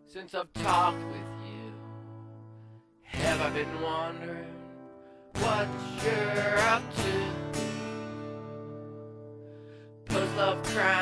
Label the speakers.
Speaker 1: since I've talked with you. Have I been wondering what you're up to? Post love crime